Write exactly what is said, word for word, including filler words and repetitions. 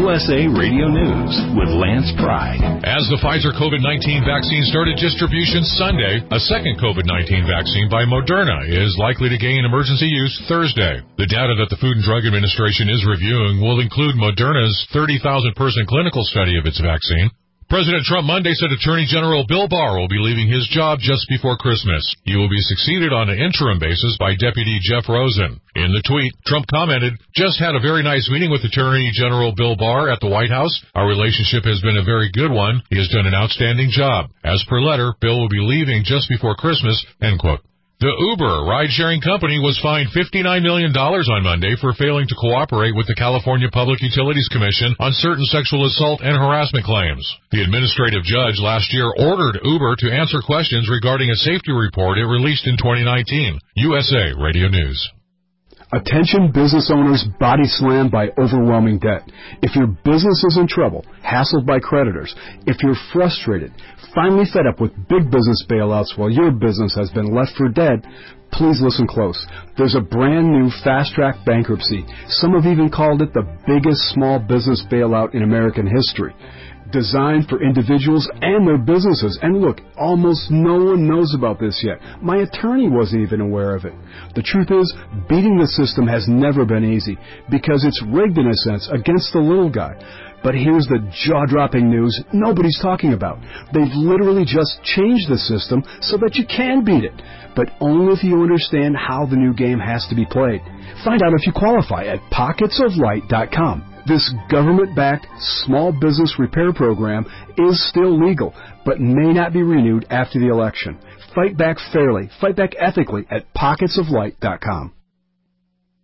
U S A Radio News with Lance Pride. As the Pfizer COVID nineteen vaccine started distribution Sunday, a second COVID nineteen vaccine by Moderna is likely to gain emergency use Thursday. The data that the Food and Drug Administration is reviewing will include Moderna's thirty thousand person clinical study of its vaccine. President Trump Monday said Attorney General Bill Barr will be leaving his job just before Christmas. He will be succeeded on an interim basis by Deputy Jeff Rosen. In the tweet, Trump commented, "Just had a very nice meeting with Attorney General Bill Barr at the White House. Our relationship has been a very good one. He has done an outstanding job. As per letter, Bill will be leaving just before Christmas," end quote. The Uber ride-sharing company was fined fifty-nine million dollars on Monday for failing to cooperate with the California Public Utilities Commission on certain sexual assault and harassment claims. The administrative judge last year ordered Uber to answer questions regarding a safety report it released in twenty nineteen. U S A Radio News. Attention business owners body slammed by overwhelming debt. If your business is in trouble, hassled by creditors, if you're frustrated, finally fed up with big business bailouts while your business has been left for dead, please listen close. There's a brand new fast-track bankruptcy. Some have even called it the biggest small business bailout in American history, designed for individuals and their businesses. And look, almost no one knows about this yet. My attorney wasn't even aware of it. The truth is, beating the system has never been easy because it's rigged in a sense against the little guy. But here's the jaw-dropping news nobody's talking about. They've literally just changed the system so that you can beat it, but only if you understand how the new game has to be played. Find out if you qualify at pockets of light dot com. This government-backed small business repair program is still legal, but may not be renewed after the election. Fight back fairly, fight back ethically at pockets of light dot com.